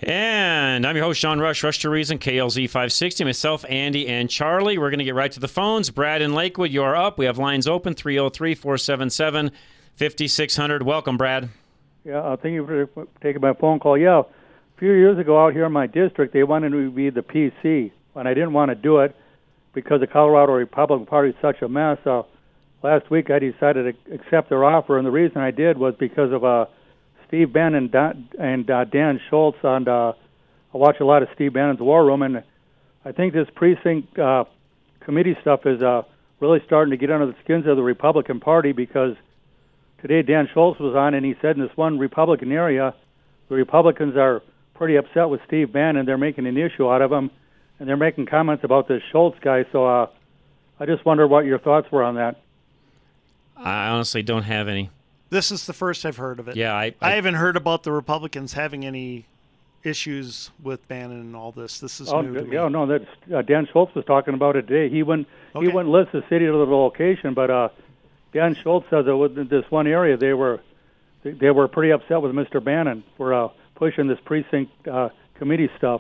And I'm your host, John Rush, Rush to Reason, KLZ 560. Myself, Andy, and Charlie. We're going to get right to the phones. Brad in Lakewood, you're up. We have lines open, 303-477-5600. Welcome, Brad. Yeah, thank you for taking my phone call. Yeah, a few years ago out here in my district, they wanted me to be the PC, and I didn't want to do it because the Colorado Republican Party is such a mess. Last week, I decided to accept their offer, and the reason I did was because of Steve Bannon and Dan Schultz. And I watch a lot of Steve Bannon's War Room, and I think this precinct committee stuff is really starting to get under the skins of the Republican Party, because today Dan Schultz was on, and he said in this one Republican area, the Republicans are pretty upset with Steve Bannon. They're making an issue out of him, and they're making comments about this Schultz guy. So I just wonder what your thoughts were on that. I honestly don't have any. This is the first I've heard of it. Yeah, I haven't heard about the Republicans having any issues with Bannon and all this. This is new to me. Yeah, no, that's Dan Schultz was talking about it today. He wouldn't list the city or the location, but Dan Schultz says that within this one area they were pretty upset with Mr. Bannon for pushing this precinct committee stuff.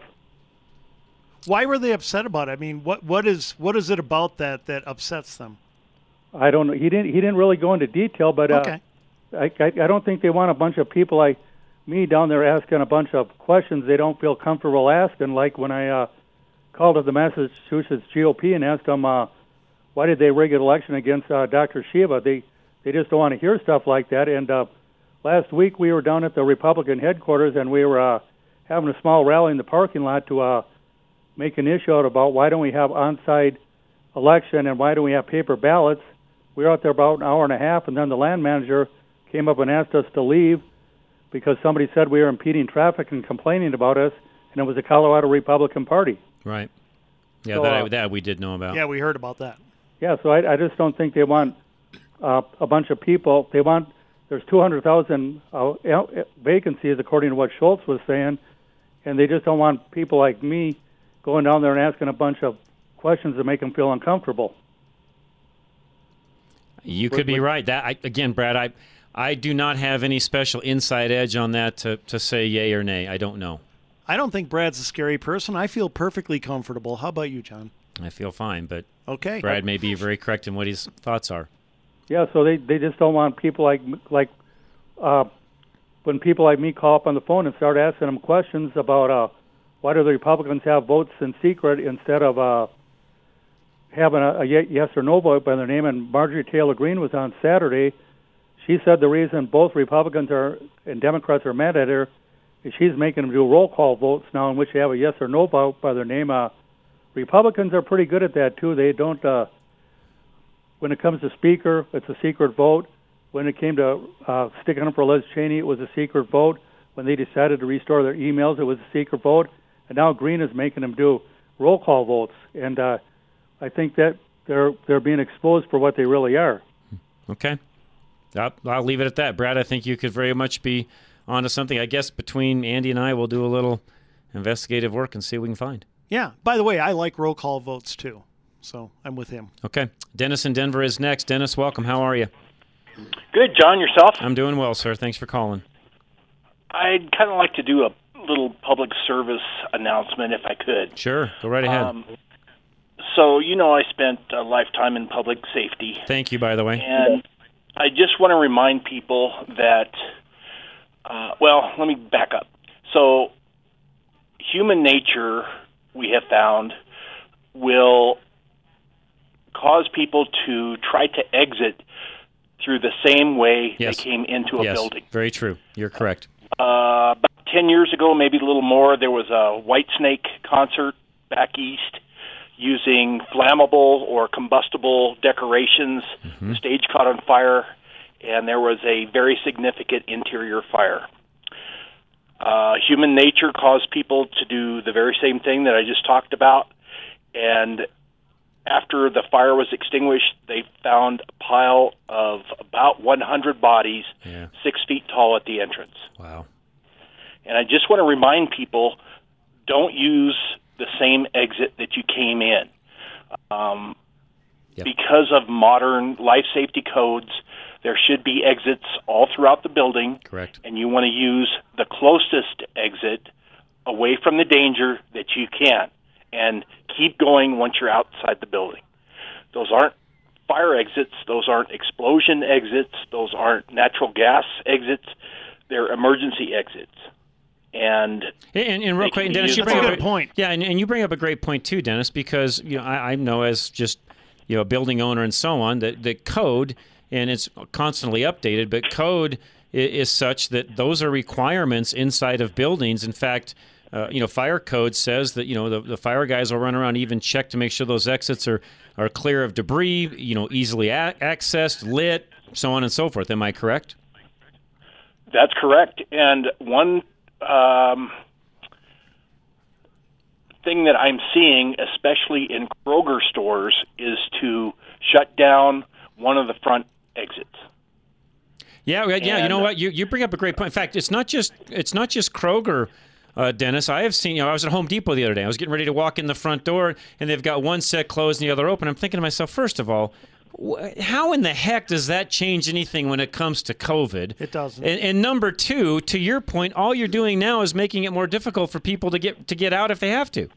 Why were they upset about it? I mean, what is it about that upsets them? I don't know. He didn't really go into detail, but okay. I don't think they want a bunch of people like me down there asking a bunch of questions they don't feel comfortable asking. Like when I called up the Massachusetts GOP and asked them why did they rig an election against Dr. Shiva. They just don't want to hear stuff like that. And last week we were down at the Republican headquarters, and we were having a small rally in the parking lot to make an issue out about why don't we have on-site election and why don't we have paper ballots. We were out there about an hour and a half, and then the land manager came up and asked us to leave because somebody said we were impeding traffic and complaining about us, and it was the Colorado Republican Party. Right. Yeah, So, that we did know about. Yeah, we heard about that. Yeah, so I just don't think they want a bunch of people. There's 200,000 vacancies, according to what Schultz was saying, and they just don't want people like me going down there and asking a bunch of questions that make them feel uncomfortable. You could be right. Again, Brad, I do not have any special inside edge on that to say yay or nay. I don't know. I don't think Brad's a scary person. I feel perfectly comfortable. How about you, John? I feel fine, but okay. Brad may be very correct in what his thoughts are. Yeah, so they just don't want people like when people like me call up on the phone and start asking them questions about why do the Republicans have votes in secret instead of having a yes or no vote by their name. And Marjorie Taylor Greene was on Saturday. She said the reason both Republicans and Democrats are mad at her is she's making them do roll call votes now in which they have a yes or no vote by their name. Republicans are pretty good at that, too. They don't, when it comes to Speaker, it's a secret vote. When it came to sticking up for Liz Cheney, it was a secret vote. When they decided to restore their emails, it was a secret vote. And now Greene is making them do roll call votes. And I think that they're being exposed for what they really are. Okay. I'll leave it at that. Brad, I think you could very much be onto something. I guess between Andy and I, we'll do a little investigative work and see what we can find. Yeah. By the way, I like roll call votes, too. So I'm with him. Okay. Dennis in Denver is next. Dennis, welcome. How are you? Good, John. Yourself? I'm doing well, sir. Thanks for calling. I'd kind of like to do a little public service announcement if I could. Sure. Go right ahead. So, I spent a lifetime in public safety. Thank you, by the way. And I just want to remind people that, let me back up. So, human nature, we have found, will cause people to try to exit through the same way Yes. they came into a building. Very true. You're correct. About 10 years ago, maybe a little more, there was a Whitesnake concert back east using flammable or combustible decorations. Mm-hmm. The stage caught on fire, and there was a very significant interior fire. Human nature caused people to do the very same thing that I just talked about, and after the fire was extinguished, they found a pile of about 100 bodies, 6 feet tall at the entrance. Wow. And I just want to remind people, don't use the same exit that you came in. Because of modern life safety codes, there should be exits all throughout the building. Correct. And you want to use the closest exit away from the danger that you can, and keep going once you're outside the building. Those aren't fire exits. Those aren't explosion exits. Those aren't natural gas exits. They're emergency exits. And real quick, Dennis, you That's bring a up good point. Yeah, and you bring up a great point too, Dennis, because I know as just a building owner and so on that the code, and it's constantly updated, but code is such that those are requirements inside of buildings. In fact, fire code says that the fire guys will run around, even check to make sure those exits are clear of debris, easily accessed, lit, so on and so forth. Am I correct? That's correct. And one thing that I'm seeing, especially in Kroger stores, is to shut down one of the front exits. Yeah. You know what? You bring up a great point. In fact, it's not just Kroger, Dennis. I have seen. I was at Home Depot the other day. I was getting ready to walk in the front door, and they've got one set closed and the other open. I'm thinking to myself, first of all, how in the heck does that change anything when it comes to COVID? It doesn't. And number two, to your point, all you're doing now is making it more difficult for people to get out if they have to.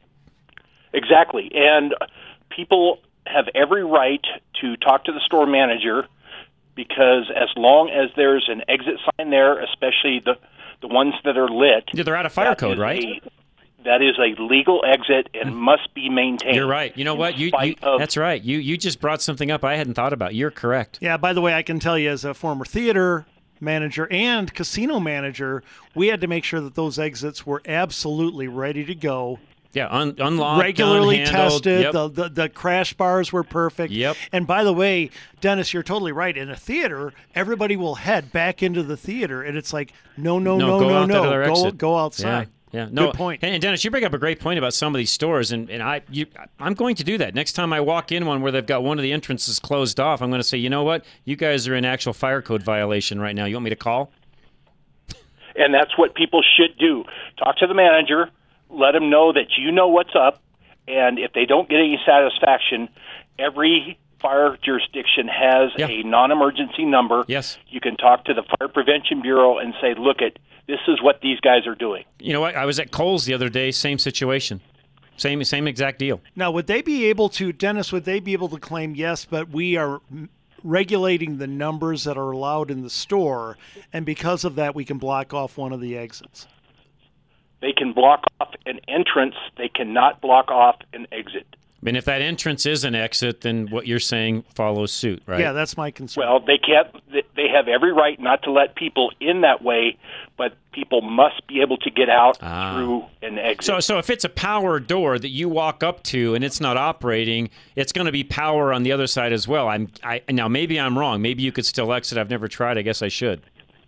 Exactly. And people have every right to talk to the store manager, because as long as there's an exit sign there, especially the ones that are lit. Yeah, they're out of fire code, right? That is a legal exit and must be maintained. You're right. You know what? That's right. You just brought something up I hadn't thought about. You're correct. Yeah, by the way, I can tell you as a former theater manager and casino manager, we had to make sure that those exits were absolutely ready to go. Yeah, unlocked, regularly unhandled. tested. Yep. The crash bars were perfect. Yep. And by the way, Dennis, you're totally right. In a theater, everybody will head back into the theater, and it's like, no, go outside. Yeah, no. Good point. And Dennis, you bring up a great point about some of these stores, and I'm going to do that next time I walk in one where they've got one of the entrances closed off. I'm going to say, you know what, you guys are in actual fire code violation right now. You want me to call? And that's what people should do. Talk to the manager. Let them know that you know what's up, and if they don't get any satisfaction, every fire jurisdiction has a non-emergency number. Yes. You can talk to the Fire Prevention Bureau and say, look, this is what these guys are doing. You know what? I was at Kohl's the other day, same situation. Same exact deal. Now, would they be able to, Dennis, claim, yes, but we are regulating the numbers that are allowed in the store, and because of that, we can block off one of the exits? They can block off an entrance. They cannot block off an exit. And if that entrance is an exit, then what you're saying follows suit, right? Yeah, that's my concern. Well, they can't. They have every right not to let people in that way, but people must be able to get out through an exit. So if it's a power door that you walk up to and it's not operating, it's going to be power on the other side as well. Now maybe I'm wrong. Maybe you could still exit. I've never tried. I guess I should.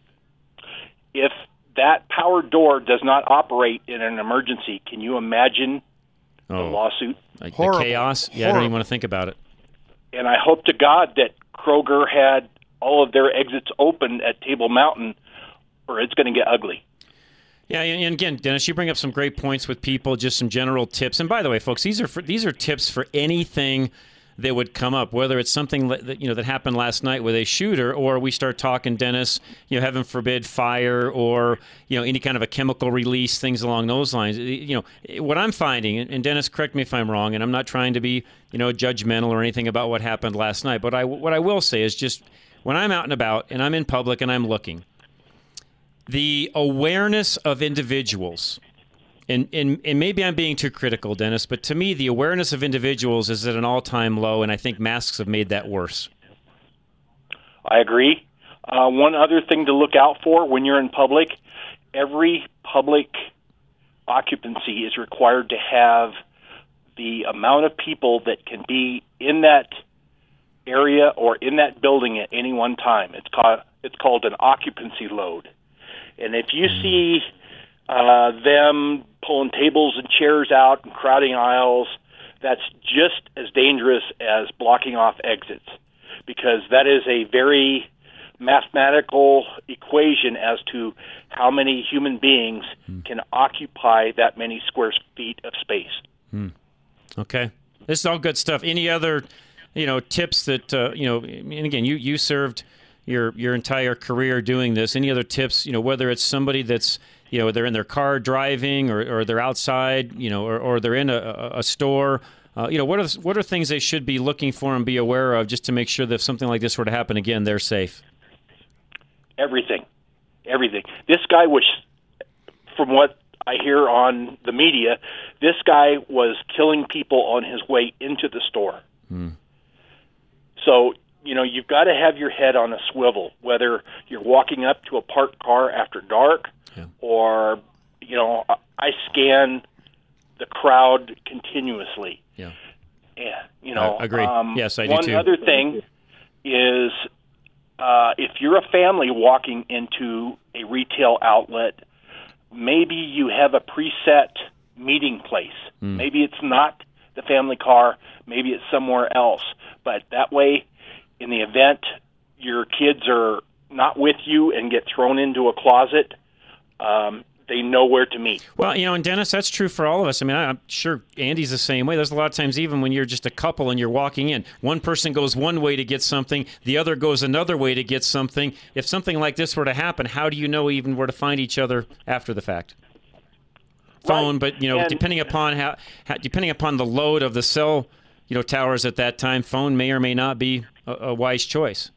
If that power door does not operate in an emergency, can you imagine the lawsuit? Like the chaos? Yeah, I don't even want to think about it. And I hope to God that Kroger had all of their exits open at Table Mountain, or it's going to get ugly. Yeah, and again, Dennis, you bring up some great points with people, just some general tips. And by the way, folks, these are tips for anything that would come up, whether it's something that happened last night with a shooter, or we start talking, Dennis, heaven forbid, fire, or any kind of a chemical release, things along those lines. What I'm finding, and Dennis, correct me if I'm wrong, and I'm not trying to be judgmental or anything about what happened last night, but what I will say is just when I'm out and about and I'm in public and I'm looking, the awareness of individuals. And maybe I'm being too critical, Dennis, but to me, the awareness of individuals is at an all-time low, and I think masks have made that worse. I agree. One other thing to look out for when you're in public, every public occupancy is required to have the amount of people that can be in that area or in that building at any one time. It's called an occupancy load. And if you see them pulling tables and chairs out and crowding aisles, that's just as dangerous as blocking off exits, because that is a very mathematical equation as to how many human beings can occupy that many square feet of space. Okay. This is all good stuff. Any other, tips that, and again, you served your entire career doing this. Any other tips, whether it's somebody that's they're in their car driving, or they're outside, or they're in a store. What are things they should be looking for and be aware of just to make sure that if something like this were to happen again, they're safe? Everything. This guy was, from what I hear on the media, this guy was killing people on his way into the store. So, you've got to have your head on a swivel, whether you're walking up to a parked car after dark or, I scan the crowd continuously. Yeah. Yeah. Agree. Yes, I do too. One other thing is if you're a family walking into a retail outlet, maybe you have a preset meeting place. Maybe it's not the family car. Maybe it's somewhere else. But that way, in the event your kids are not with you and get thrown into a closet, they know where to meet. Well, and Dennis, that's true for all of us. I mean, I'm sure Andy's the same way. There's a lot of times, even when you're just a couple and you're walking in, one person goes one way to get something, the other goes another way to get something. If something like this were to happen, how do you know even where to find each other after the fact? Phone, right. But depending upon depending upon the load of the cell, towers at that time, phone may or may not be a wise choice.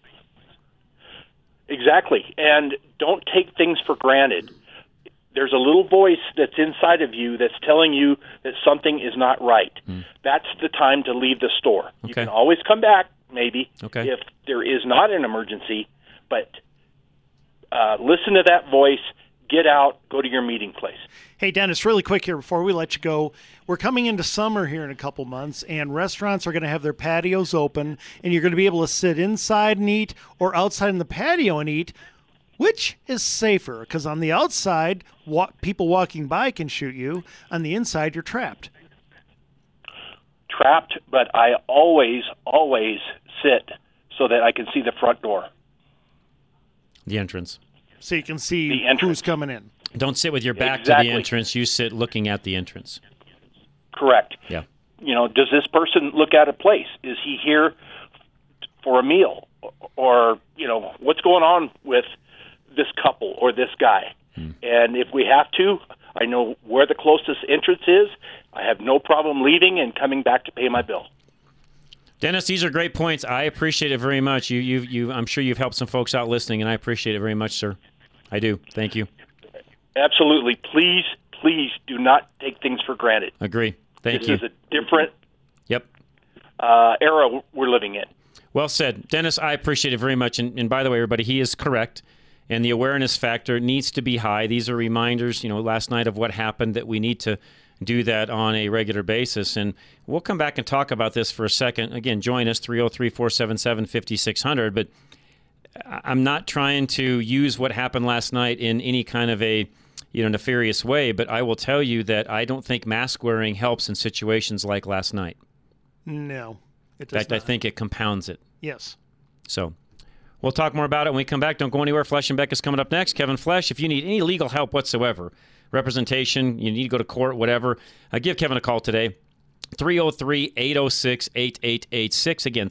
Exactly, and don't take things for granted. There's a little voice that's inside of you that's telling you that something is not right. That's the time to leave the store. Okay. You can always come back, maybe, Okay. if there is not an emergency, but listen to that voice, get out, go to your meeting place. Hey, Dennis, really quick here before we let you go. We're coming into summer here in a couple months, and restaurants are going to have their patios open, and you're going to be able to sit inside and eat or outside in the patio and eat. Which is safer? Because on the outside, people walking by can shoot you. On the inside, you're trapped. Trapped, but I always sit so that I can see the front door. The entrance. So you can see The entrance. who's coming in. Don't sit with your back Exactly. to the entrance. You sit looking at the entrance. Correct. Yeah. Does this person look out of place? Is he here for a meal? Or, what's going on with this couple or this guy? And if we have to, I know where the closest entrance is. I have no problem leaving and coming back to pay my bill. Dennis, these are great points. I appreciate it very much. I'm sure you've helped some folks out listening, and I appreciate it very much, sir. I do. Thank you. Absolutely. Please do not take things for granted. Agree. Thank you. This is a different Yep. era we're living in. Well said. Dennis, I appreciate it very much. And by the way, everybody, he is correct. And the awareness factor needs to be high. These are reminders, last night of what happened, that we need to do that on a regular basis. And we'll come back and talk about this for a second. Again, join us, 303-477-5600. But I'm not trying to use what happened last night in any kind of a nefarious way. But I will tell you that I don't think mask wearing helps in situations like last night. No, it In does fact, not. I think it compounds it. Yes. So we'll talk more about it when we come back. Don't go anywhere. Flesh and Beck is coming up next. Kevin Flesh, if you need any legal help whatsoever, representation, you need to go to court, whatever, give Kevin a call today. 303-806-8886. Again,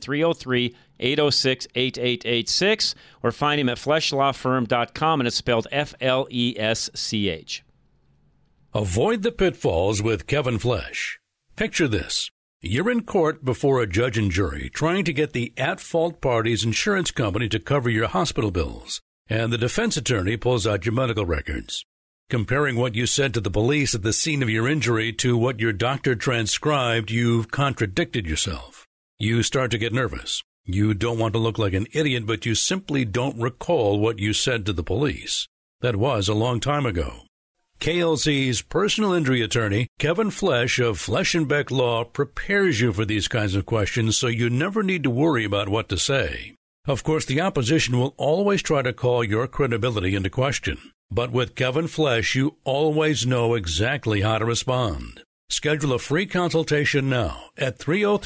303-806-8886. Or find him at fleshlawfirm.com, and it's spelled F-L-E-S-C-H. Avoid the pitfalls with Kevin Flesh. Picture this. You're in court before a judge and jury trying to get the at-fault party's insurance company to cover your hospital bills, and the defense attorney pulls out your medical records. Comparing what you said to the police at the scene of your injury to what your doctor transcribed, you've contradicted yourself. You start to get nervous. You don't want to look like an idiot, but you simply don't recall what you said to the police. That was a long time ago. KLZ's personal injury attorney, Kevin Flesh of Flesh and Beck Law, prepares you for these kinds of questions so you never need to worry about what to say. Of course, the opposition will always try to call your credibility into question. But with Kevin Flesh, you always know exactly how to respond. Schedule a free consultation now at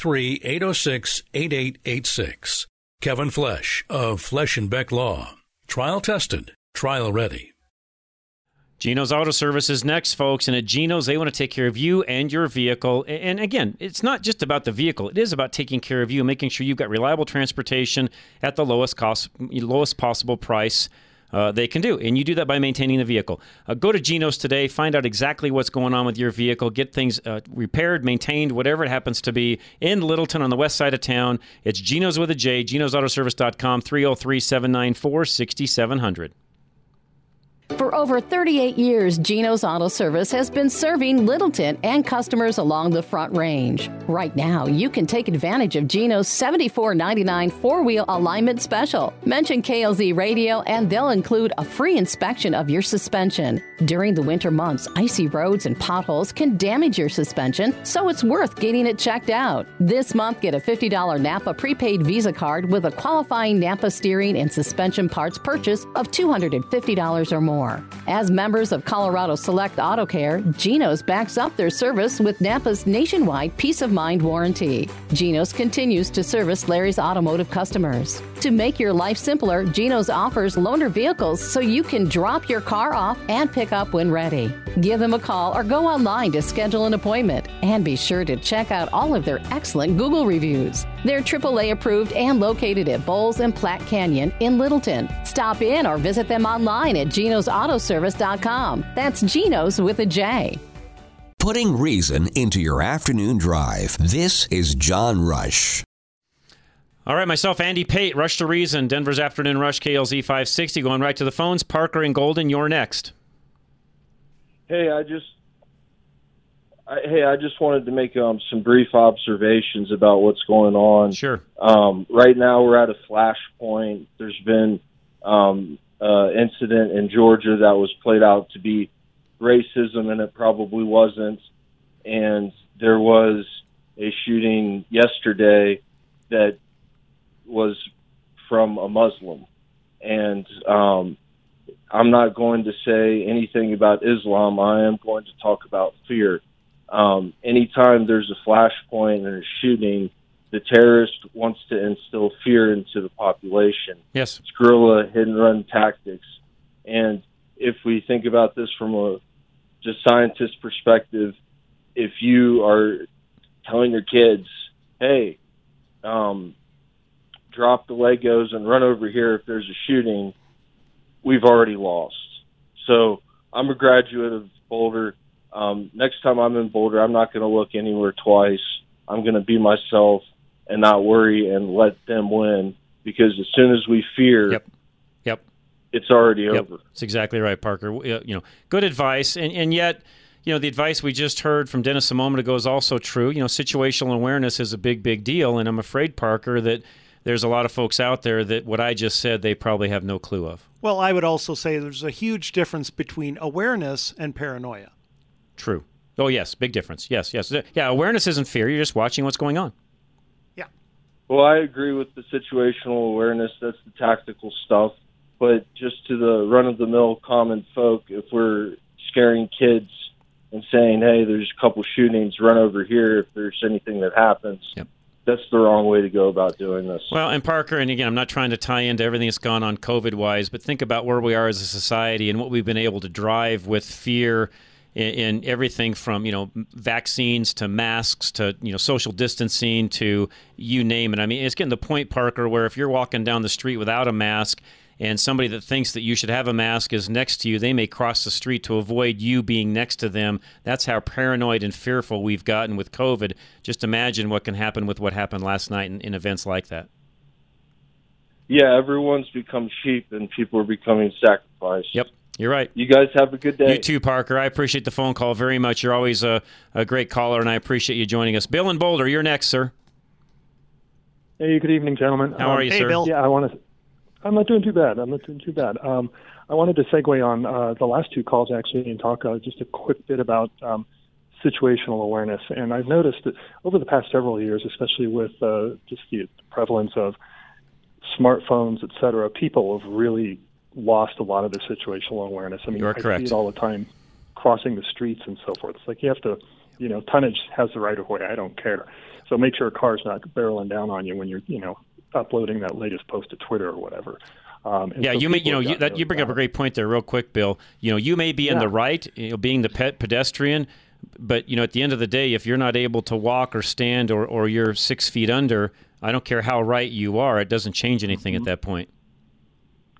303-806-8886. Kevin Flesh of Flesh and Beck Law. Trial tested, trial ready. Geno's Auto Service is next, folks. And at Geno's, they want to take care of you and your vehicle. And again, it's not just about the vehicle. It is about taking care of you, making sure you've got reliable transportation at the lowest possible price. they can do. And you do that by maintaining the vehicle. Go to Geno's today, find out exactly what's going on with your vehicle, get things repaired, maintained, whatever it happens to be in Littleton on the west side of town. It's Geno's with a J, genosautoservice.com, 303-794-6700. For over 38 years, Geno's Auto Service has been serving Littleton and customers along the Front Range. Right now, you can take advantage of Geno's $74.99 four-wheel alignment special. Mention KLZ Radio and they'll include a free inspection of your suspension. During the winter months, icy roads and potholes can damage your suspension, so it's worth getting it checked out. This month, get a $50 Napa prepaid Visa card with a qualifying Napa steering and suspension parts purchase of $250 or more. As members of Colorado Select Auto Care, Geno's backs up their service with Napa's nationwide peace of mind warranty. Geno's continues to service Larry's automotive customers. To make your life simpler, Geno's offers loaner vehicles so you can drop your car off and pick up when ready. Give them a call or go online to schedule an appointment. And be sure to check out all of their excellent Google reviews. They're AAA approved and located at Bowles and Platte Canyon in Littleton. Stop in or visit them online at genosautoservice.com. That's Geno's with a J. Putting reason into your afternoon drive. This is John Rush. All right, myself, Andy Pate, Rush to Reason, Denver's Afternoon Rush, KLZ 560. Going right to the phones. Parker and Golden, you're next. Hey, I just wanted to make some brief observations about what's going on. Sure. Right now, we're at a flashpoint. There's been incident in Georgia that was played out to be racism, and it probably wasn't. And there was a shooting yesterday that was from a Muslim. And I'm not going to say anything about Islam. I am going to talk about fear. Anytime there's a flashpoint and a shooting, the terrorist wants to instill fear into the population. Yes. It's guerrilla hit-and-run tactics. And if we think about this from a just scientist perspective, if you are telling your kids, hey, drop the Legos and run over here if there's a shooting, we've already lost. So I'm a graduate of Boulder. Next time I'm in Boulder, I'm not going to look anywhere twice. I'm going to be myself and not worry and let them win, because as soon as we fear, Yep. it's already over. That's exactly right, Parker. Good advice, and yet, the advice we just heard from Dennis a moment ago is also true. Situational awareness is a big, big deal, and I'm afraid, Parker, that there's a lot of folks out there that what I just said they probably have no clue of. Well, I would also say there's a huge difference between awareness and paranoia. True. Oh, yes, big difference. Yes. Yeah, awareness isn't fear. You're just watching what's going on. Yeah. Well, I agree with the situational awareness. That's the tactical stuff. But just to the run-of-the-mill common folk, if we're scaring kids and saying, hey, there's a couple shootings, run over here if there's anything that happens, Yep. That's the wrong way to go about doing this. Well, and Parker, and again, I'm not trying to tie into everything that's gone on COVID-wise, but think about where we are as a society and what we've been able to drive with fear in everything from, vaccines to masks to, social distancing to you name it. I mean, it's getting to the point, Parker, where if you're walking down the street without a mask and somebody that thinks that you should have a mask is next to you, they may cross the street to avoid you being next to them. That's how paranoid and fearful we've gotten with COVID. Just imagine what can happen with what happened last night in events like that. Yeah, everyone's become sheep and people are becoming sacrificed. Yep. You're right. You guys have a good day. You too, Parker. I appreciate the phone call very much. You're always a great caller, and I appreciate you joining us. Bill in Boulder, you're next, sir. Hey, good evening, gentlemen. How are you, hey, sir? Bill. Yeah, I'm not doing too bad. I wanted to segue on the last two calls, actually, and talk just a quick bit about situational awareness. And I've noticed that over the past several years, especially with just the prevalence of smartphones, et cetera, people have really lost a lot of their situational awareness. I mean, You are correct. I see it all the time crossing the streets and so forth. It's like you have to, tonnage has the right of way. I don't care. So make sure a car's not barreling down on you when you're, uploading that latest post to Twitter or whatever. Yeah, so you bring up a great point there real quick, Bill. You may be in the right, being the pedestrian, but, at the end of the day, if you're not able to walk or stand or you're 6 feet under, I don't care how right you are, it doesn't change anything at that point.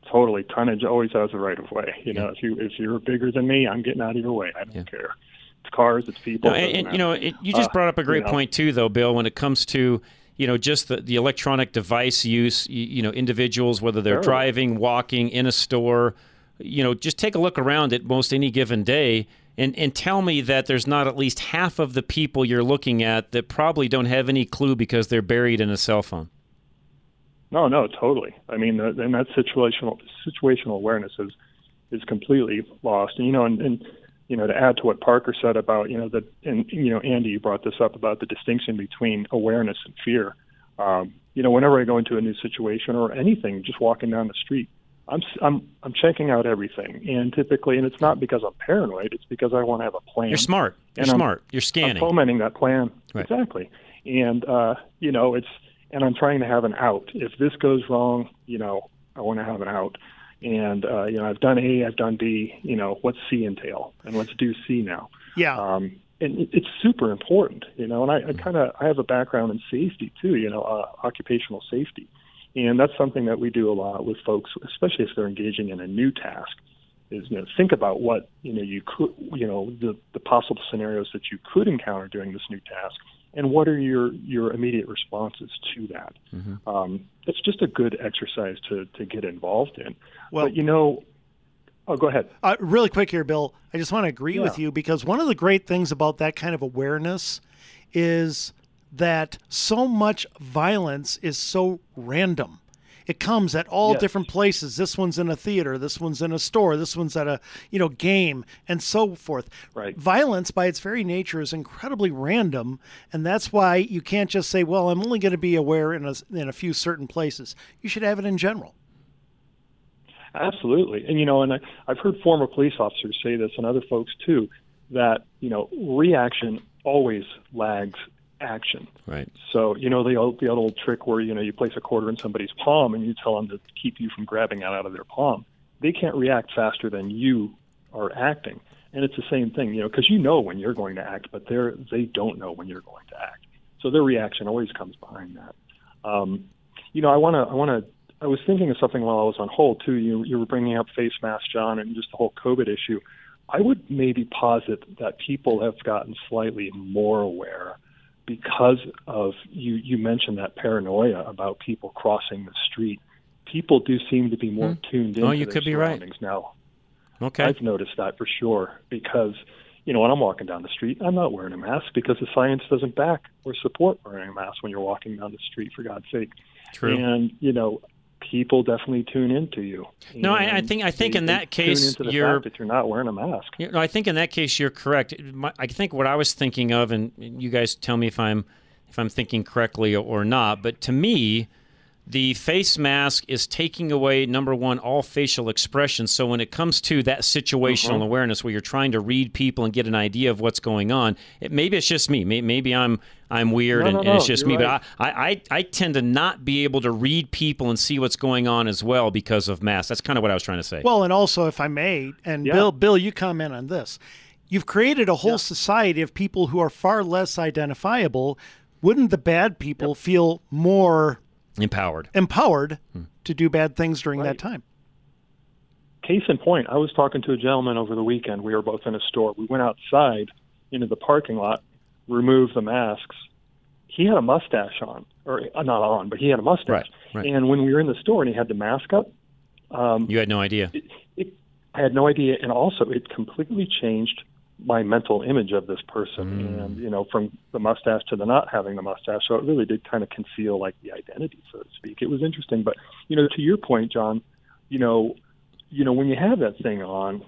Totally. Tonnage always has the right of way. You know, if you're bigger than me, I'm getting out of your way. I don't care. It's cars, it's people. No, and you know, you just brought up a great point too, though, Bill, when it comes to, you know, just the electronic device use, you know, individuals, whether they're driving, walking, in a store, you know, just take a look around at most any given day and tell me that there's not at least half of the people you're looking at that probably don't have any clue because they're buried in a cell phone. No, totally. I mean, and that situational awareness is completely lost. And, you know, and you know, to add to what Parker said about, you know, Andy, you brought this up about the distinction between awareness and fear. You know, whenever I go into a new situation or anything, just walking down the street, I'm checking out everything, and typically, and it's not because I'm paranoid. It's because I want to have a plan. You're smart. You're scanning. I'm fomenting that plan. Right. Exactly. And you know, and I'm trying to have an out. If this goes wrong, you know, I want to have an out. And you know, I've done A, I've done B. You know, what's C entail? And let's do C now. Yeah. And it's super important. You know, and I have a background in safety too. You know, occupational safety. And that's something that we do a lot with folks, especially if they're engaging in a new task, is, you know, think about what, you know, you could, you know, the possible scenarios that you could encounter during this new task, and what are your immediate responses to that. It's just a good exercise to get involved in. Well, but, you know, go ahead. Really quick here, Bill. I just want to agree with you, because one of the great things about that kind of awareness is that so much violence is so random. It comes at all different places. This one's in a theater, this one's in a store, this one's at a, you know, game, and so forth. Right. Violence by its very nature is incredibly random, and that's why you can't just say, well, I'm only going to be aware in a few certain places. You should have it in general. Absolutely. And, you know, and I've heard former police officers say this, and other folks too, that, you know, reaction always lags action. Right. So, you know, the old trick where, you know, you place a quarter in somebody's palm and you tell them to keep you from grabbing it out of their palm. They can't react faster than you are acting. And it's the same thing, you know, because you know when you're going to act, but they don't know when you're going to act. So their reaction always comes behind that. You know, I was thinking of something while I was on hold too. You were bringing up face masks, John, and just the whole COVID issue. I would maybe posit that people have gotten slightly more aware because of, you mentioned that paranoia about people crossing the street. People do seem to be more tuned into their surroundings now. Okay. I've noticed that for sure, because, you know, when I'm walking down the street, I'm not wearing a mask because the science doesn't back or support wearing a mask when you're walking down the street, for God's sake. True. And, you know, people definitely tune into you. No, I think in that case tune into the fact that you're not wearing a mask. You know, I think in that case you're correct. I think what I was thinking of, and you guys tell me if I'm thinking correctly or not, but to me, the face mask is taking away, number one, all facial expression. So when it comes to that situational awareness where you're trying to read people and get an idea of what's going on, maybe it's just me. Maybe I'm weird and it's just me. Right. But I tend to not be able to read people and see what's going on as well because of masks. That's kind of what I was trying to say. Well, and also, if I may, and Bill, you comment on this. You've created a whole society of people who are far less identifiable. Wouldn't the bad people feel more empowered to do bad things during that time? Case in point, I was talking to a gentleman over the weekend. We were both in a store. We went outside into the parking lot, removed the masks. He had a mustache on, or not on, but he had a mustache. Right. And when we were in the store and he had the mask up, you had no idea. I had no idea, and also it completely changed my mental image of this person, and, you know, from the mustache to the not having the mustache. So it really did kind of conceal, like, the identity, so to speak. It was interesting. But, you know, to your point, John, you know, when you have that thing on,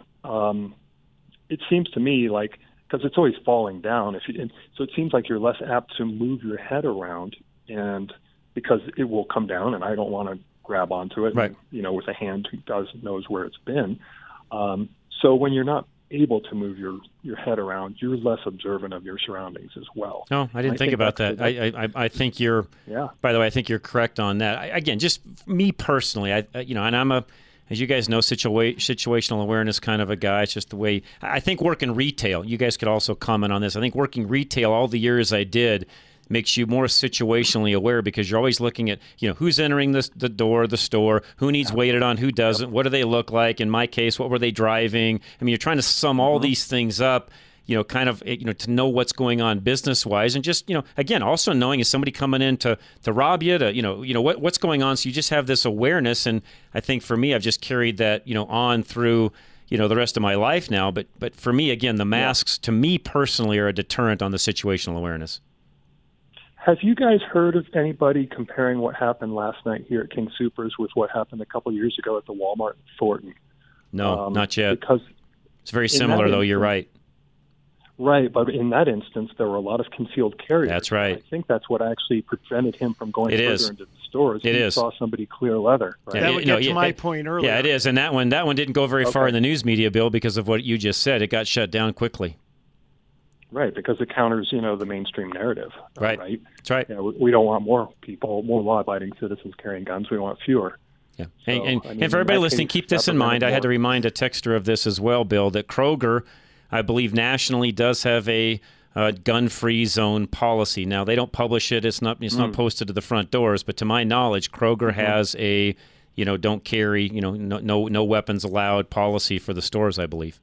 it seems to me like, because it's always falling down, so it seems like you're less apt to move your head around, and because it will come down, and I don't want to grab onto it, right. And, you know, with a hand who knows where it's been. So when you're not able to move your head around, you're less observant of your surroundings as well. No, I didn't think about that. I think you're, by the way, I think you're correct on that. Again, just me personally, and I'm as you guys know, situational awareness kind of a guy. It's just the way, I think working retail, you guys could also comment on this. I think working retail all the years I did makes you more situationally aware because you're always looking at, who's entering the door of the store, who needs waited on, who doesn't, what do they look like? In my case, what were they driving? I mean, you're trying to sum all these things up, to know what's going on business-wise, and just, again, also knowing is somebody coming in to rob you, to, what's going on. So you just have this awareness, and I think for me, I've just carried that, on through, the rest of my life now. But for me, again, the masks, to me personally, are a deterrent on the situational awareness. Have you guys heard of anybody comparing what happened last night here at King Soopers with what happened a couple years ago at the Walmart in Thornton? No, not yet. Because it's very similar, though. You're right. Right, but in that instance, there were a lot of concealed carriers. That's right. I think that's what actually prevented him from going further into the stores. He saw somebody clear leather. Right? That would get to my point earlier. Yeah, it is, and that one didn't go very far in the news media, Bill, because of what you just said. It got shut down quickly. Right, because it counters, the mainstream narrative. Right. That's right. We don't want more law-abiding citizens carrying guns. We want fewer. Yeah. So, and for everybody listening, keep this in mind. I had to remind a texter of this as well, Bill, that Kroger, I believe nationally, does have a gun-free zone policy. Now, they don't publish it. It's not posted to the front doors. But to my knowledge, Kroger has a, don't carry, no weapons allowed policy for the stores, I believe.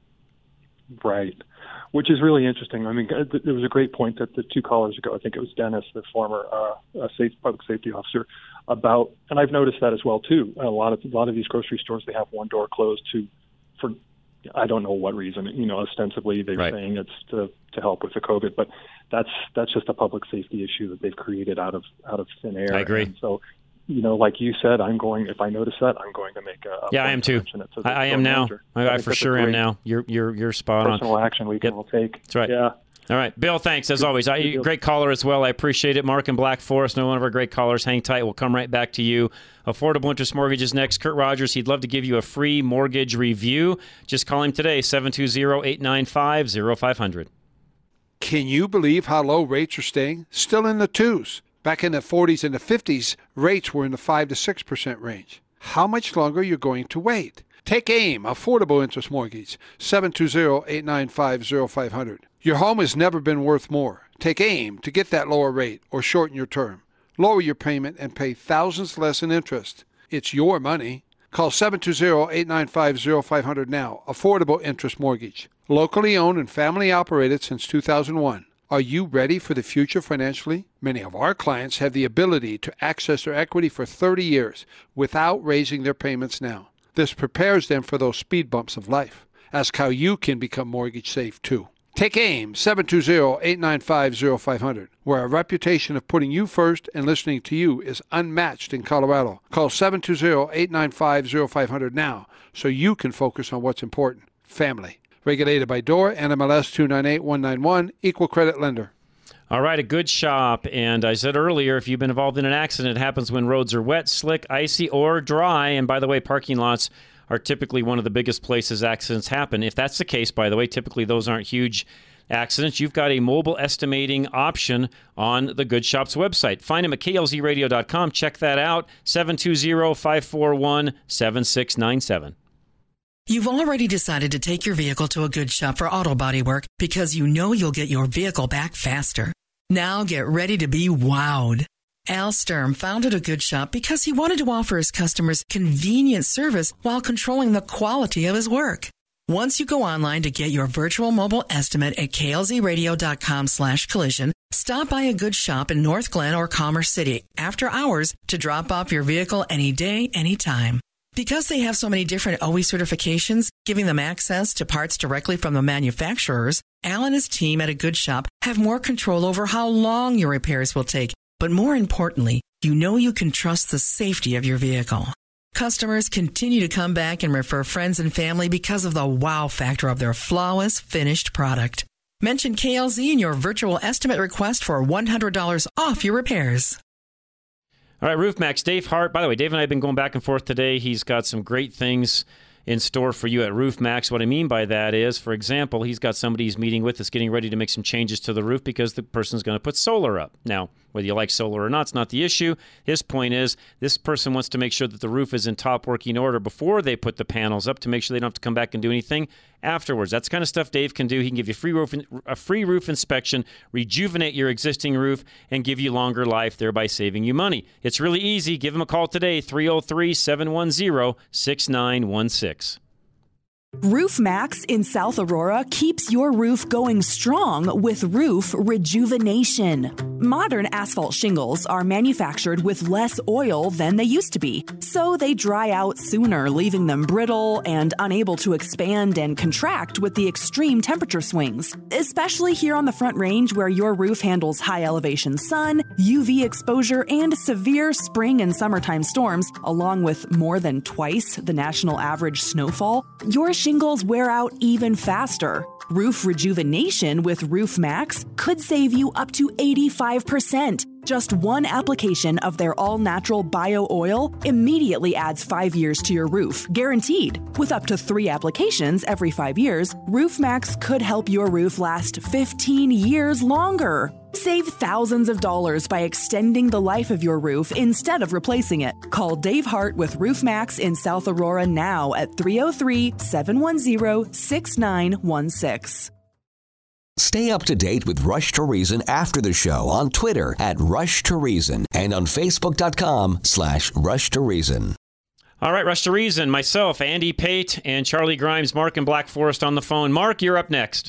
Right. Which is really interesting. I mean, there was a great point that the 2 callers ago, I think it was Dennis, the former public safety officer, about, and I've noticed that as well too. A lot of these grocery stores, they have one door closed for I don't know what reason. Ostensibly they're saying it's to help with the COVID, but that's just a public safety issue that they've created out of thin air. I agree. And so, like you said, if I notice that, I'm going to make a I am too. I am now. I for sure am now. You're spot on. Personal action we can all take. That's right. Yeah. All right, Bill, thanks as always. Great caller as well. I appreciate it. Mark in Black Forest, one of our great callers. Hang tight. We'll come right back to you. Affordable Interest Mortgages next. Kurt Rogers, he'd love to give you a free mortgage review. Just call him today, 720-895-0500. Can you believe how low rates are staying? Still in the 2s. Back in the 40s and the 50s, rates were in the 5 to 6% range. How much longer are you going to wait? Take AIM, Affordable Interest Mortgage, 720-895-0500. Your home has never been worth more. Take AIM to get that lower rate or shorten your term. Lower your payment and pay thousands less in interest. It's your money. Call 720-895-0500 now. Affordable Interest Mortgage. Locally owned and family operated since 2001. Are you ready for the future financially? Many of our clients have the ability to access their equity for 30 years without raising their payments now. This prepares them for those speed bumps of life. Ask how you can become mortgage safe too. Take AIM, 720-895-0500, where a reputation of putting you first and listening to you is unmatched in Colorado. Call 720-895-0500 now so you can focus on what's important, family. Regulated by DOR, NMLS 298191, Equal Credit Lender. All right, a good shop. And I said earlier, if you've been involved in an accident, it happens when roads are wet, slick, icy, or dry. And by the way, parking lots are typically one of the biggest places accidents happen. If that's the case, by the way, typically those aren't huge accidents. You've got a mobile estimating option on the Good Shop's website. Find them at klzradio.com. Check that out, 720-541-7697. You've already decided to take your vehicle to a Good Shop for auto body work because you know you'll get your vehicle back faster. Now get ready to be wowed. Al Sturm founded a Good Shop because he wanted to offer his customers convenient service while controlling the quality of his work. Once you go online to get your virtual mobile estimate at klzradio.com/collision, stop by a Good Shop in North Glen or Commerce City after hours to drop off your vehicle any day, anytime. Because they have so many different OE certifications, giving them access to parts directly from the manufacturers, Al and his team at a Good Shop have more control over how long your repairs will take. But more importantly, you know you can trust the safety of your vehicle. Customers continue to come back and refer friends and family because of the wow factor of their flawless finished product. Mention KLZ in your virtual estimate request for $100 off your repairs. All right, RoofMax, Dave Hart. By the way, Dave and I have been going back and forth today. He's got some great things in store for you at RoofMax. What I mean by that is, for example, he's got somebody he's meeting with that's getting ready to make some changes to the roof because the person's going to put solar up. Now, whether you like solar or not, it's not the issue. His point is this person wants to make sure that the roof is in top working order before they put the panels up to make sure they don't have to come back and do anything afterwards. That's the kind of stuff Dave can do. He can give you a free roof inspection, rejuvenate your existing roof, and give you longer life, thereby saving you money. It's really easy. Give him a call today, 303-710-6916. Roof Max in South Aurora keeps your roof going strong with roof rejuvenation. Modern asphalt shingles are manufactured with less oil than they used to be, so they dry out sooner, leaving them brittle and unable to expand and contract with the extreme temperature swings. Especially here on the Front Range, where your roof handles high elevation sun, UV exposure, and severe spring and summertime storms, along with more than twice the national average snowfall, your shingles wear out even faster. Roof rejuvenation with Roof Max could save you up to 85%. Just one application of their all-natural bio oil immediately adds 5 years to your roof, guaranteed. With up to 3 applications every 5 years, Roof Max could help your roof last 15 years longer. Save thousands of dollars by extending the life of your roof instead of replacing it. Call Dave Hart with Roof Max in South Aurora now at 303-710-6916. Stay up to date with Rush to Reason after the show on Twitter at Rush to Reason and on Facebook.com/Rush to Reason. All right, Rush to Reason. Myself, Andy Pate, and Charlie Grimes, Mark in Black Forest on the phone. Mark, you're up next.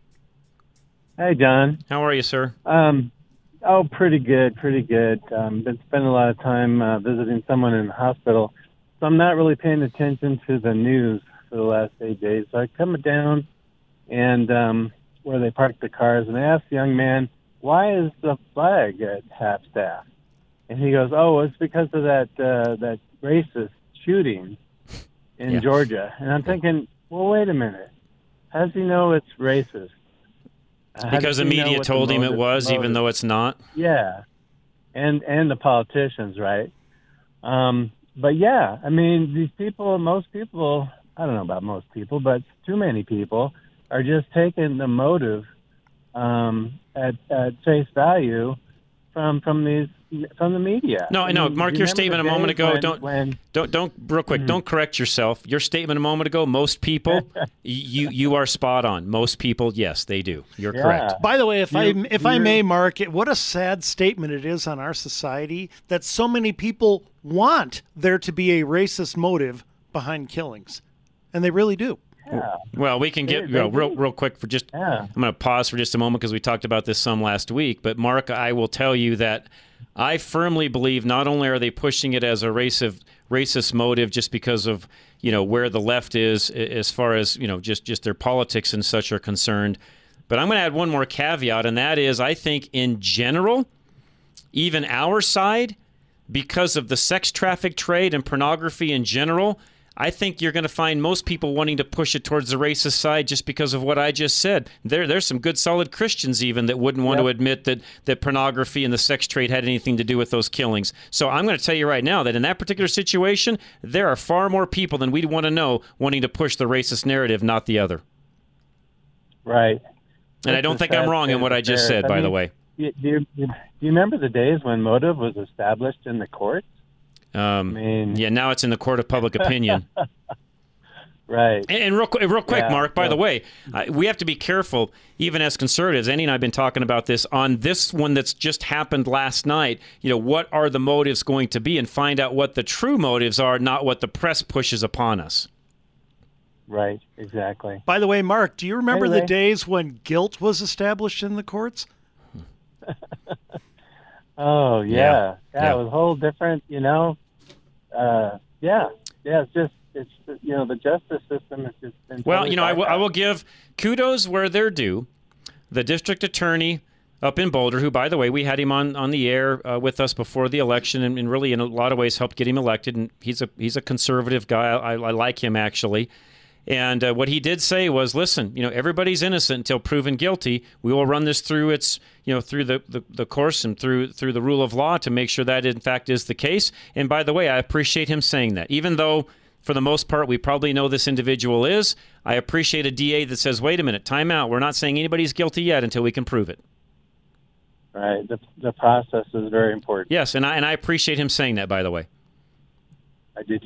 Hey, John. How are you, sir? Pretty good. Been spending a lot of time visiting someone in the hospital, so I'm not really paying attention to the news for the last 8 days. So I come down and where they parked the cars, and I asked the young man, "Why is the flag at half-staff?" And he goes, "Oh, it's because of that racist shooting in Georgia." And I'm thinking, well, wait a minute. How does he know it's racist? Because the media told him it was, even though it's not? Yeah, and the politicians, right? But yeah, I mean, these people, most people, I don't know about most people, but too many people are just taking the motive at face value from the media. No, Mark, your statement a moment ago. Don't real quick. Mm-hmm. Don't correct yourself. Your statement a moment ago. Most people, you are spot on. Most people, yes, they do. You're correct. By the way, if I may, Mark, what a sad statement it is on our society that so many people want there to be a racist motive behind killings, and they really do. Yeah. Well, we can get real quick for just. I'm going to pause for just a moment because we talked about this some last week. But Mark, I will tell you that I firmly believe not only are they pushing it as a racist motive just because of where the left is as far as just their politics and such are concerned, but I'm going to add one more caveat, and that is I think in general, even our side, because of the sex traffic trade and pornography in general, I think you're going to find most people wanting to push it towards the racist side just because of what I just said. There's some good, solid Christians even that wouldn't want to admit that pornography and the sex trade had anything to do with those killings. So I'm going to tell you right now that in that particular situation, there are far more people than we'd want to know wanting to push the racist narrative, not the other. Right. And I don't think I'm wrong in what I just said, by the way. Do you remember the days when motive was established in the courts? Now it's in the court of public opinion. Right. And real quick, Mark, by the way, we have to be careful, even as conservatives. Andy and I have been talking about this on this one that's just happened last night. What are the motives going to be, and find out what the true motives are, not what the press pushes upon us. Right, exactly. By the way, Mark, do you remember the days when guilt was established in the courts? Oh, yeah. It was a whole different, it's the justice system is just... Well, I will give kudos where they're due. The district attorney up in Boulder, who, by the way, we had him on the air with us before the election and really in a lot of ways helped get him elected. And he's a conservative guy. I like him, actually. And what he did say was, listen, everybody's innocent until proven guilty. We will run this through through the course and through the rule of law to make sure that in fact is the case. And by the way, I appreciate him saying that. Even though for the most part we probably know this individual is, I appreciate a DA that says, wait a minute, time out. We're not saying anybody's guilty yet until we can prove it. Right. The process is very important. Yes, and I appreciate him saying that, by the way. I do too.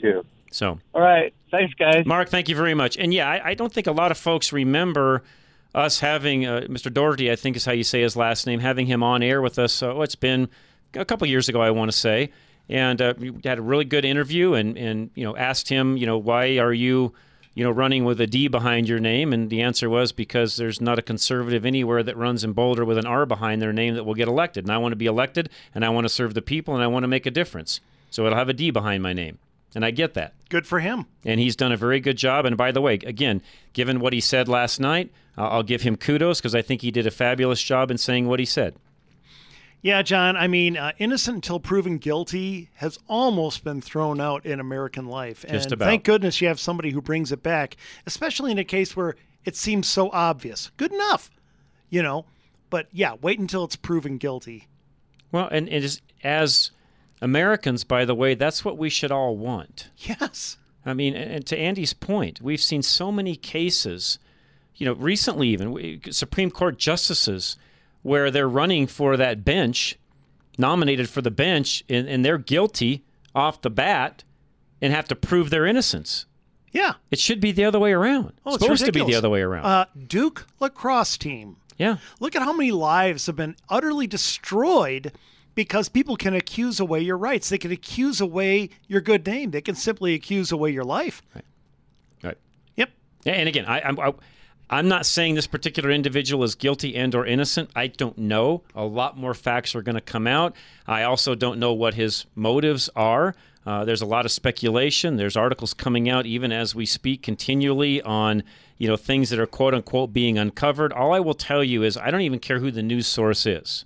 So, all right. Thanks, guys. Mark, thank you very much. And yeah, I don't think a lot of folks remember us having Mr. Doherty, I think is how you say his last name, having him on air with us. It's been a couple years ago, I want to say. And we had a really good interview and asked him, why are you running with a D behind your name? And the answer was because there's not a conservative anywhere that runs in Boulder with an R behind their name that will get elected. And I want to be elected, and I want to serve the people, and I want to make a difference. So it'll have a D behind my name. And I get that. Good for him. And he's done a very good job. And by the way, again, given what he said last night, I'll give him kudos because I think he did a fabulous job in saying what he said. Yeah, John, I mean, innocent until proven guilty has almost been thrown out in American life. And Just about. Thank goodness you have somebody who brings it back, especially in a case where it seems so obvious. Good enough, But, yeah, wait until it's proven guilty. Well, and it is, as Americans, by the way, that's what we should all want. Yes. I mean, and to Andy's point, we've seen so many cases, recently even, Supreme Court justices where they're running for that bench, nominated for the bench, and they're guilty off the bat and have to prove their innocence. Yeah. It should be the other way around. Oh, it's supposed to be the other way around. Duke lacrosse team. Yeah. Look at how many lives have been utterly destroyed because people can accuse away your rights. They can accuse away your good name. They can simply accuse away your life. Right. Yep. And again, I'm not saying this particular individual is guilty and or innocent. I don't know. A lot more facts are going to come out. I also don't know what his motives are. There's a lot of speculation. There's articles coming out even as we speak continually on things that are quote unquote being uncovered. All I will tell you is I don't even care who the news source is.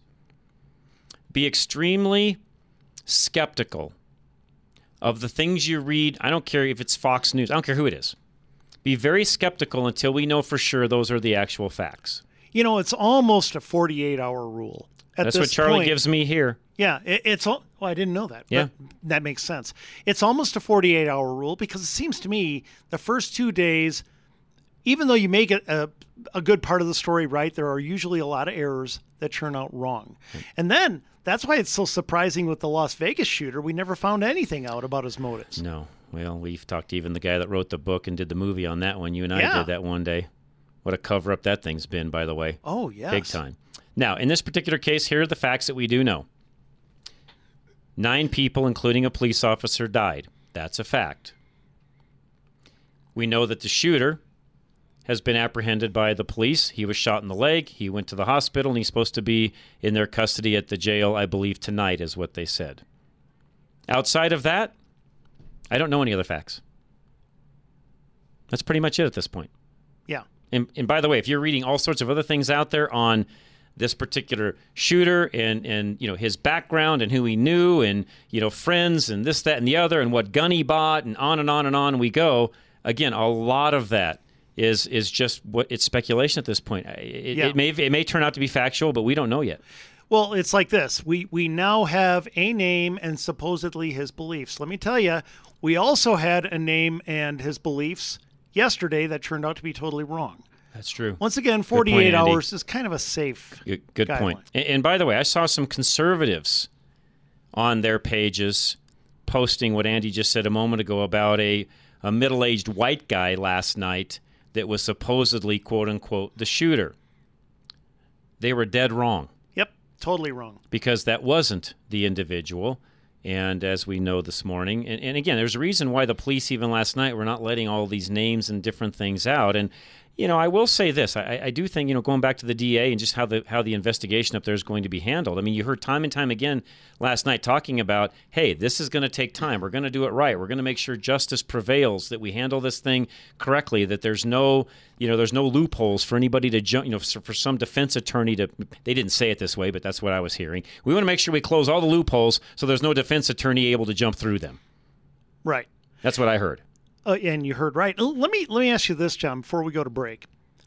Be extremely skeptical of the things you read. I don't care if it's Fox News. I don't care who it is. Be very skeptical until we know for sure those are the actual facts. It's almost a 48-hour rule. That's what Charlie gives me here. Yeah, well, I didn't know that. Yeah. That makes sense. It's almost a 48-hour rule because it seems to me the first 2 days, even though you make it a good part of the story right, there are usually a lot of errors that turn out wrong. And then that's why it's so surprising with the Las Vegas shooter. We never found anything out about his motives. No. Well, we've talked to even the guy that wrote the book and did the movie on that one. You and I did that one day. What a cover-up that thing's been, by the way. Oh, yes. Big time. Now, in this particular case, here are the facts that we do know. 9 people, including a police officer, died. That's a fact. We know that the shooter has been apprehended by the police. He was shot in the leg. He went to the hospital, and he's supposed to be in their custody at the jail, I believe, tonight, is what they said. Outside of that, I don't know any other facts. That's pretty much it at this point. Yeah. And by the way, if you're reading all sorts of other things out there on this particular shooter and his background and who he knew and friends and this, that, and the other and what gun he bought and on we go, again, a lot of that is just it's speculation at this point. It may turn out to be factual, but we don't know yet. Well, it's like this. We now have a name and supposedly his beliefs. Let me tell you, we also had a name and his beliefs yesterday that turned out to be totally wrong. That's true. Once again, 48 hours is kind of a safe Good point. And by the way, I saw some conservatives on their pages posting what Andy just said a moment ago about a middle-aged white guy last night that was supposedly, quote-unquote, the shooter. They were dead wrong. Yep, totally wrong. Because that wasn't the individual. And as we know this morning, and again, there's a reason why the police even last night were not letting all these names and different things out. And I will say this. I do think, going back to the DA and just how the investigation up there is going to be handled. I mean, you heard time and time again last night talking about, hey, this is going to take time. We're going to do it right. We're going to make sure justice prevails, that we handle this thing correctly, that there's no loopholes for anybody to jump, for some defense attorney to, they didn't say it this way, but that's what I was hearing. We want to make sure we close all the loopholes so there's no defense attorney able to jump through them. Right. That's what I heard. And you heard right. Let me ask you this, John, before we go to break.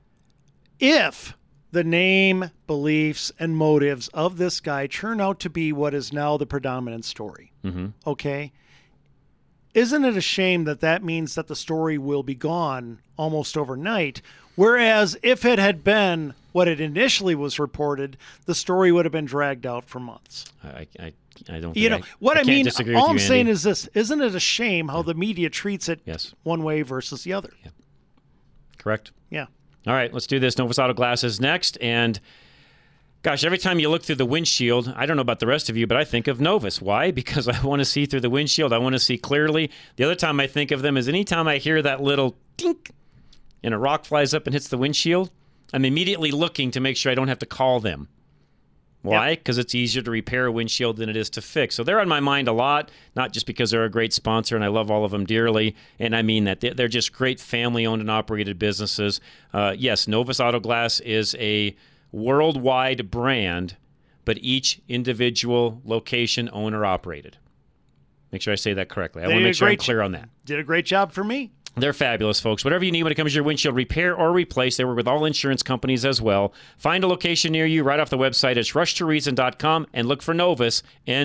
If the name, beliefs, and motives of this guy turn out to be what is now the predominant story, okay, isn't it a shame that means that the story will be gone almost overnight Whereas if it had been what it initially was reported, the story would have been dragged out for months. I don't. You know what I can't mean? disagree with All you, I'm saying Andy. is this: isn't it a shame how the media treats it one way versus the other? Yeah. Correct. Yeah. All right, let's do this. Novus Auto Glass is next, and gosh, every time you look through the windshield, I don't know about the rest of you, but I think of Novus. Why? Because I want to see through the windshield. I want to see clearly. The other time I think of them is anytime I hear that little dink and a rock flies up and hits the windshield, I'm immediately looking to make sure I don't have to call them. Why? Because it's easier to repair a windshield than it is to fix. So they're on my mind a lot, not just because they're a great sponsor and I love all of them dearly, and I mean that. They're just great family-owned and operated businesses. Yes, Novus Auto Glass is a worldwide brand, but each individual location owner-operated. Make sure I say that correctly. I want to make sure I'm clear on that. Did a great job for me. They're fabulous, folks. Whatever you need when it comes to your windshield repair or replace, they work with all insurance companies as well. Find a location near you right off the website. It's rushtoreason.com and look for Novus,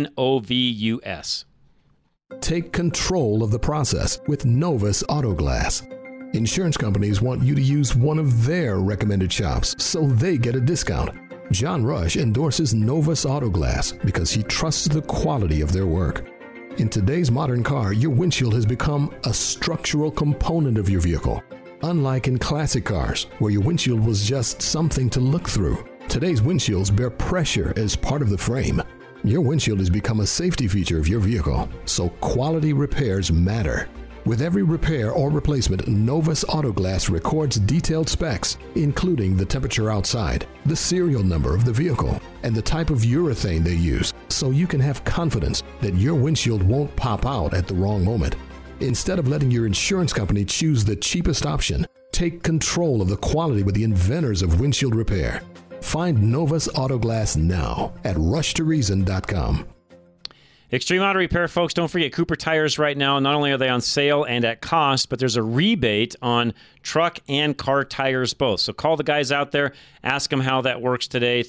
Novus. Take control of the process with Novus Auto Glass. Insurance companies want you to use one of their recommended shops so they get a discount. John Rush endorses Novus Auto Glass because he trusts the quality of their work. In today's modern car, your windshield has become a structural component of your vehicle. Unlike in classic cars, where your windshield was just something to look through, today's windshields bear pressure as part of the frame. Your windshield has become a safety feature of your vehicle, so quality repairs matter. With every repair or replacement, Novus Auto Glass records detailed specs, including the temperature outside, the serial number of the vehicle, and the type of urethane they use, so you can have confidence that your windshield won't pop out at the wrong moment. Instead of letting your insurance company choose the cheapest option, take control of the quality with the inventors of windshield repair. Find Novus Auto Glass now at rushtoreason.com. Extreme Auto Repair, folks, don't forget Cooper Tires right now. Not only are they on sale and at cost, but there's a rebate on truck and car tires both. So call the guys out there, ask them how that works today,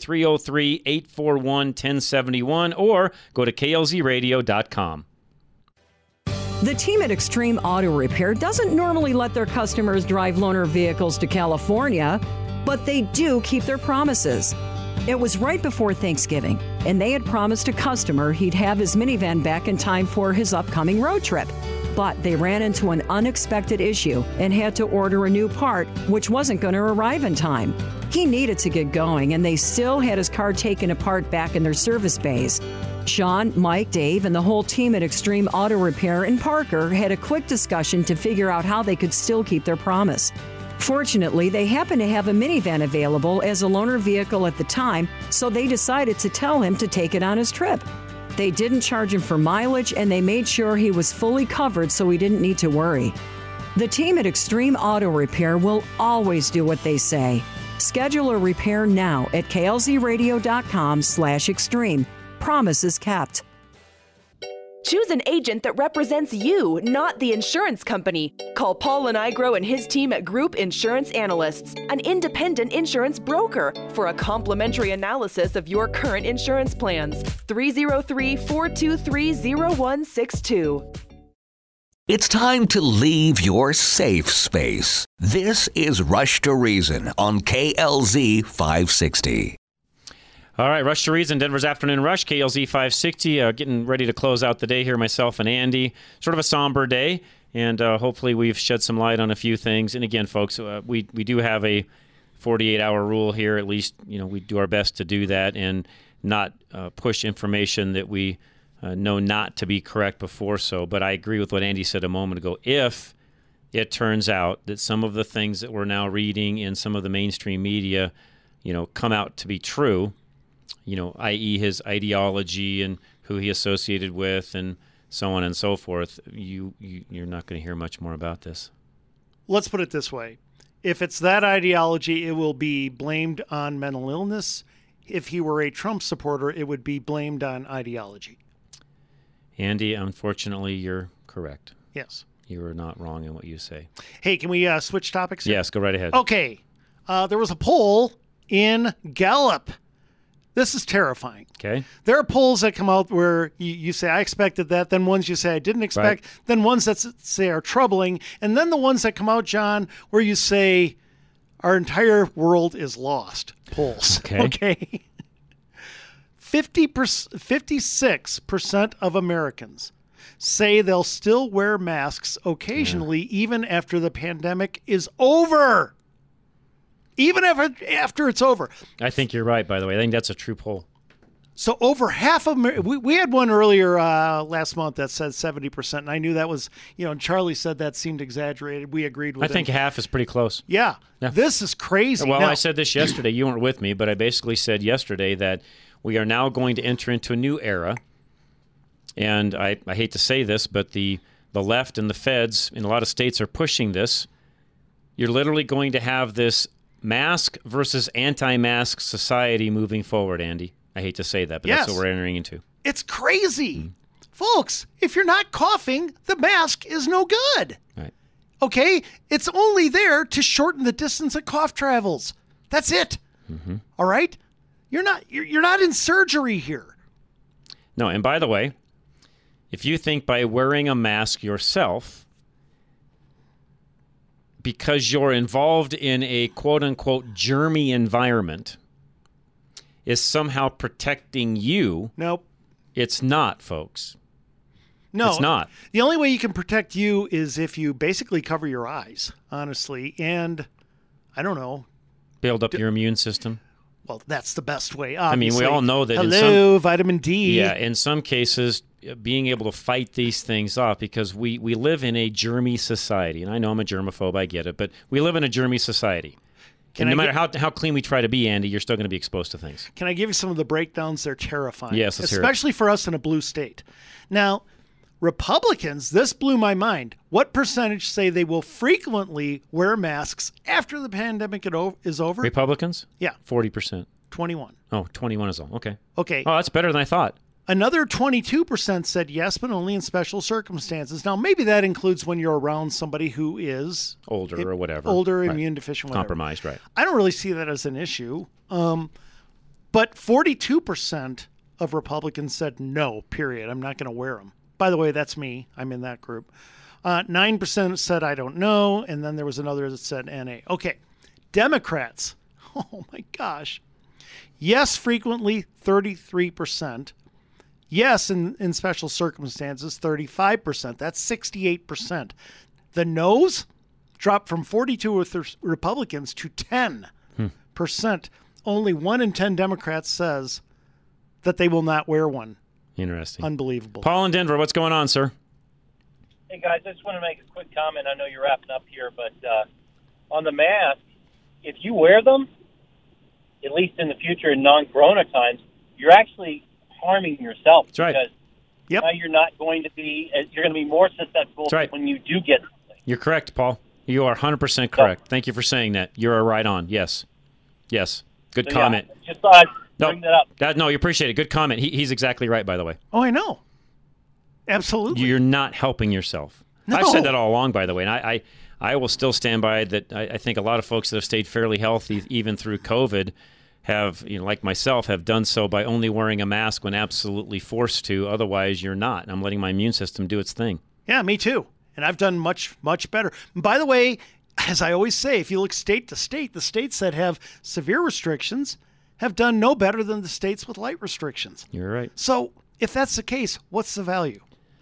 303-841-1071, or go to klzradio.com. The team at Extreme Auto Repair doesn't normally let their customers drive loaner vehicles to California, but they do keep their promises. It was right before Thanksgiving, and they had promised a customer he'd have his minivan back in time for his upcoming road trip. But they ran into an unexpected issue and had to order a new part, which wasn't going to arrive in time. He needed to get going, and they still had his car taken apart back in their service bays. Sean, Mike, Dave, and the whole team at Extreme Auto Repair in Parker had a quick discussion to figure out how they could still keep their promise. Fortunately, they happened to have a minivan available as a loaner vehicle at the time, so they decided to tell him to take it on his trip. They didn't charge him for mileage, and they made sure he was fully covered so he didn't need to worry. The team at Extreme Auto Repair will always do what they say. Schedule a repair now at klzradio.com/extreme. Promises kept. Choose an agent that represents you, not the insurance company. Call Paul Lenigro and his team at Group Insurance Analysts, an independent insurance broker, for a complimentary analysis of your current insurance plans. 303-423-0162. It's time to leave your safe space. This is Rush to Reason on KLZ 560. All right, Rush to Reason, Denver's Afternoon Rush, KLZ 560. Getting ready to close out the day here, myself and Andy. Sort of a somber day, and hopefully we've shed some light on a few things. And again, folks, we do have a 48-hour rule here. At least, we do our best to do that and not push information that we know not to be correct before so. But I agree with what Andy said a moment ago. If it turns out that some of the things that we're now reading in some of the mainstream media, come out to be true, i.e. his ideology and who he associated with and so on and so forth, you're not going to hear much more about this. Let's put it this way. If it's that ideology, it will be blamed on mental illness. If he were a Trump supporter, it would be blamed on ideology. Andy, unfortunately, you're correct. Yes. You are not wrong in what you say. Hey, can we switch topics here? Yes, go right ahead. Okay. There was a poll in Gallup. This is terrifying. Okay. There are polls that come out where you say, I expected that, then ones you say I didn't expect, then ones that say are troubling, and then the ones that come out, John, where you say, our entire world is lost polls. Okay. 56% of Americans say they'll still wear masks occasionally, even after the pandemic is over. Even after it's over. I think you're right, by the way. I think that's a true poll. So over half of we had one earlier last month that said 70%, and I knew that was, and Charlie said that seemed exaggerated. We agreed with him. I think half is pretty close. Yeah. This is crazy. Well, I said this yesterday. You weren't with me, but I basically said yesterday that we are now going to enter into a new era. And I hate to say this, but the left and the feds in a lot of states are pushing this. You're literally going to have this mask versus anti-mask society moving forward, Andy. I hate to say that, but that's what we're entering into. It's crazy. Folks, if you're not coughing, the mask is no good. Right. Okay? It's only there to shorten the distance a cough travels. That's it. Mm-hmm. All right? You're not in surgery here. No, and by the way, if you think by wearing a mask yourself, because you're involved in a quote-unquote germy environment, is somehow protecting you. Nope. It's not, folks. No. It's not. The only way you can protect you is if you basically cover your eyes, honestly, and, I don't know. Build up your immune system. Well, that's the best way, obviously. I mean, we all know that vitamin D. Yeah, in some cases, being able to fight these things off, because we live in a germy society. And I know I'm a germaphobe, I get it, but we live in a germy society. And no matter how clean we try to be, Andy, you're still going to be exposed to things. Can I give you some of the breakdowns? They're terrifying. Yes, let's hear it. Especially for us in a blue state. Now, Republicans, this blew my mind. What percentage say they will frequently wear masks after the pandemic is over? Republicans? Yeah. 40%. 21. Oh, 21 is all. Okay. Okay. Oh, that's better than I thought. Another 22% said yes, but only in special circumstances. Now, maybe that includes when you're around somebody who is older or whatever. Older, immune deficient, whatever. Compromised, right. I don't really see that as an issue. But 42% of Republicans said no, period. I'm not going to wear them. By the way, that's me. I'm in that group. 9% said I don't know, and then there was another that said NA. Okay, Democrats. Oh, my gosh. Yes, frequently, 33%. Yes, in special circumstances, 35%. That's 68%. The no's dropped from 42 with Republicans to 10%. Only 1 in 10 Democrats says that they will not wear one. Interesting. Unbelievable. Paul in Denver, what's going on, sir? Hey, guys, I just want to make a quick comment. I know you're wrapping up here, but on the mask, if you wear them, at least in the future in non-corona times, you're actually harming yourself. That's right. Because now you're not going to be, you're going to be more susceptible when you do get something. You're correct, Paul. You are 100% correct. Thank you for saying that. You're right on. Yes. Yes. Good comment. Just thought I'd bring that up. No, you appreciate it. Good comment. He's exactly right, by the way. Oh, I know. Absolutely. You're not helping yourself. No. I've said that all along, by the way, and I will still stand by that. I think a lot of folks that have stayed fairly healthy, even through COVID, have, like myself, have done so by only wearing a mask when absolutely forced to. Otherwise, you're not. I'm letting my immune system do its thing. Yeah, me too. And I've done much, much better. And by the way, as I always say, if you look state to state, the states that have severe restrictions have done no better than the states with light restrictions. You're right. So if that's the case, what's the value?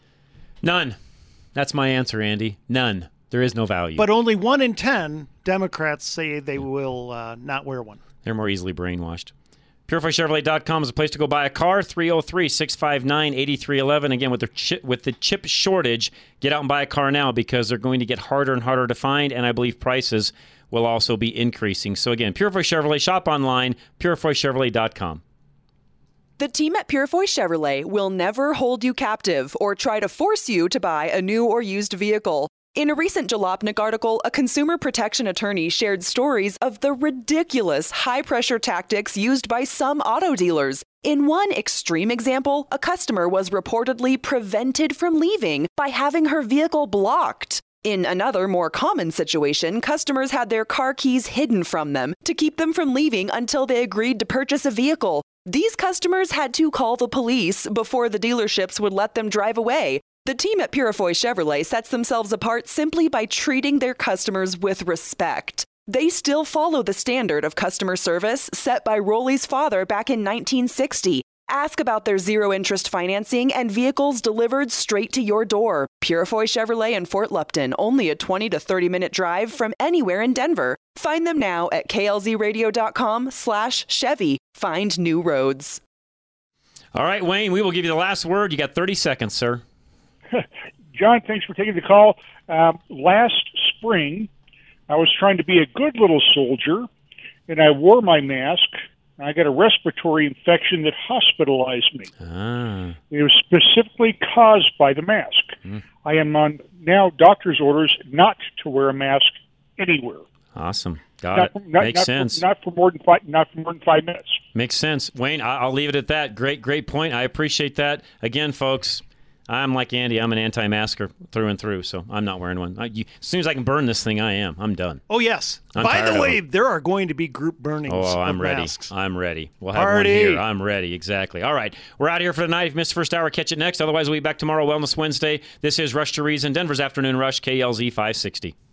None. That's my answer, Andy. None. There is no value. But only 1 in 10 Democrats say they will not wear one. They're more easily brainwashed. PurifyChevrolet.com is a place to go buy a car. 303-659-8311. Again, with the chip shortage, get out and buy a car now because they're going to get harder and harder to find, and I believe prices will also be increasing. So again, Purifoy Chevrolet, shop online, PurifyChevrolet.com. The team at Purifoy Chevrolet will never hold you captive or try to force you to buy a new or used vehicle. In a recent Jalopnik article, a consumer protection attorney shared stories of the ridiculous high-pressure tactics used by some auto dealers. In one extreme example, a customer was reportedly prevented from leaving by having her vehicle blocked. In another, more common situation, customers had their car keys hidden from them to keep them from leaving until they agreed to purchase a vehicle. These customers had to call the police before the dealerships would let them drive away. The team at Purifoy Chevrolet sets themselves apart simply by treating their customers with respect. They still follow the standard of customer service set by Rolly's father back in 1960. Ask about their zero-interest financing and vehicles delivered straight to your door. Purifoy Chevrolet in Fort Lupton, only a 20 to 30-minute drive from anywhere in Denver. Find them now at klzradio.com/Chevy. Find new roads. All right, Wayne, we will give you the last word. You got 30 seconds, sir. John, thanks for taking the call. Last spring, I was trying to be a good little soldier, and I wore my mask. I got a respiratory infection that hospitalized me. It was specifically caused by the mask. I am on now doctor's orders not to wear a mask anywhere. Awesome. Got it. Makes sense. Not for more than 5 minutes. Makes sense. Wayne, I'll leave it at that. Great point. I appreciate that. Again, folks, I'm like Andy. I'm an anti-masker through and through, so I'm not wearing one. As soon as I can burn this thing, I am. I'm done. Oh, yes. By the way, there are going to be group burnings I'm ready. masks. I'm ready. We'll have one here. I'm ready. Exactly. All right. We're out of here for tonight. If you missed the first hour, catch it next. Otherwise, we'll be back tomorrow, Wellness Wednesday. This is Rush to Reason, Denver's Afternoon Rush, KLZ 560.